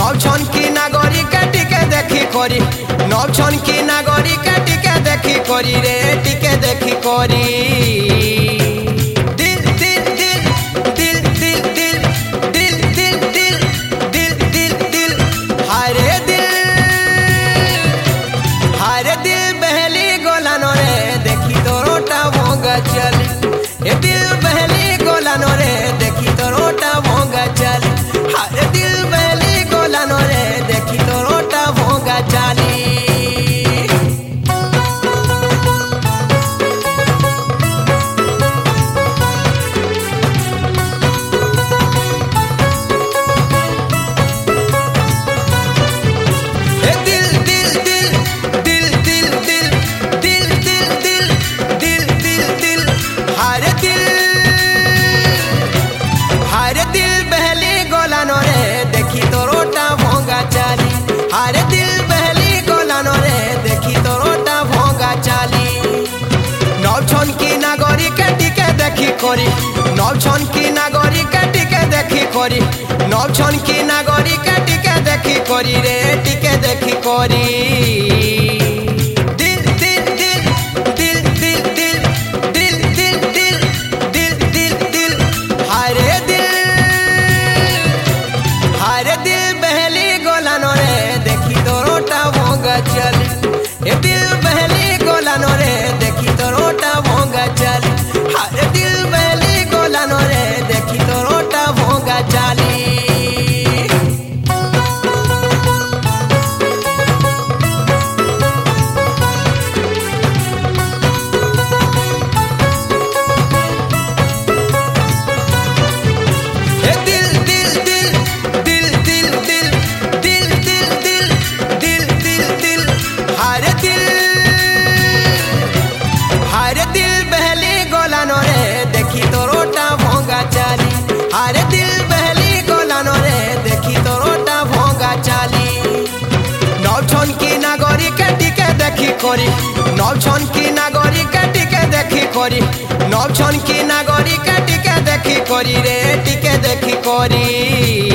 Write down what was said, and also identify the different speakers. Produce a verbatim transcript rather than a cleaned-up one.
Speaker 1: নবছন কি নাগরিকে টিকে দেখি করি নবছন কি নাগরিকে টিকে দেখি করি রে টিকে দেখি করি দিল দিল দিল দিল দিল দিল দিল দিল দিল দিল দিল দিল হারে দিল হারে দিল बहली गोलानो रे देखी तोरोटा भोंगा चल ए दिल बहली गोलानो रे देखी तोरोटा भोंगा चल हारे दिल बहली गोलानो रे देखी तोरोटा भोंगा चाली নবছন কি নাগরিকে টিকে দেখি করি নবছন কি নাগরিকে টিকে দেখি করি নবছন কি নাগরিকে টিকে দেখি করি রে টিকে দেখি করি দিল দিল দিল দিল দিল দিল দিল দিল দিল দিল দিল দিল হারে দিল হারে দিল बहली गोलानो रे देखी तोरोटा भोंगा चल ए दिल बहली गोलानो रे देखी तोरोटा भोंगा चल हारे दिल बहली गोलानो रे देखी तोरोटा भोंगा चाली हारे दिल बहली गोलानो रे देखी तोरोटा भोंगा चाली नबछन की नागरिके टिके देखी करी नबछन की नागरिके टिके देखी करी नबछन की नागरिके टिके देखी करी रे टिके देखी करी।